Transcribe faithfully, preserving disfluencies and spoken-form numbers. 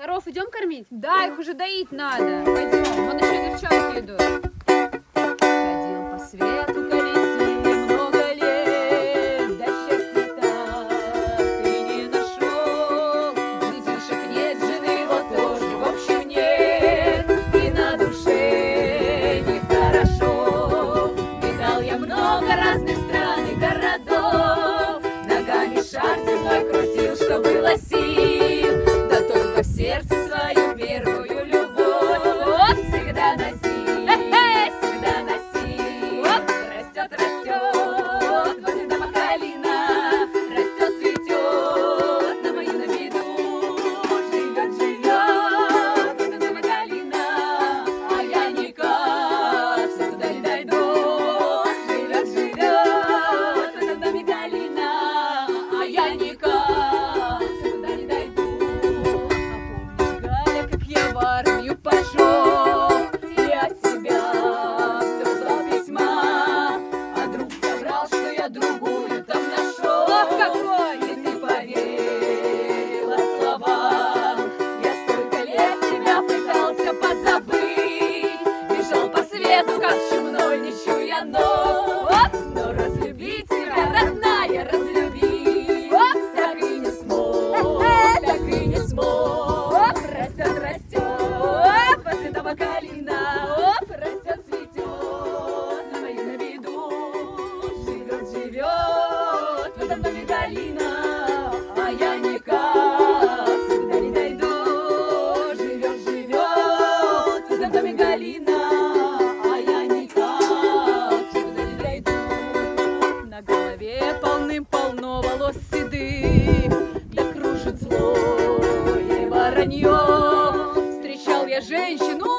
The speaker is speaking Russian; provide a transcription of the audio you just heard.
Коров идем кормить? Да, их уже доить надо. Пойдем, вон еще девчонки идут. Ходил по свету, колесил много лет, да счастья так и не нашел. Детишек нет, жены его тоже, в общем, нет, и на душе нехорошо. Видал я много разных стран и городов, ногами шар земной крутил, что было сил. В сердце свою первую любовь вот всегда носил, всегда носил. Вот растет, растет, возле дома калина, растет, цветет, на мою на виду, живет, живет, возле дома калина, а я никак все туда не дойду. Живет, живет, в этом доме калина, а я никак все туда не дойду. В армию пошел, и от тебя все ждал письма, а друг соврал, что я другую там нашел. Ох, какой! И ты поверила словам. Я столько лет тебя пытался позабыть, бежал по свету, как чумной, не чуя ног. Но разлюбить тебя, родная, разлюбить так и не смог, так и не смог. Растет, растет, после дома калина, оп, растет, цветет, на мою на виду. Живет, живет, в этом доме калина, а я никак сюда не дойду. Живет, живет, в этом доме калина, а я никак сюда не дойду. На голове полным-полно волос седых, да кружит злое воронье. Встречал я женщину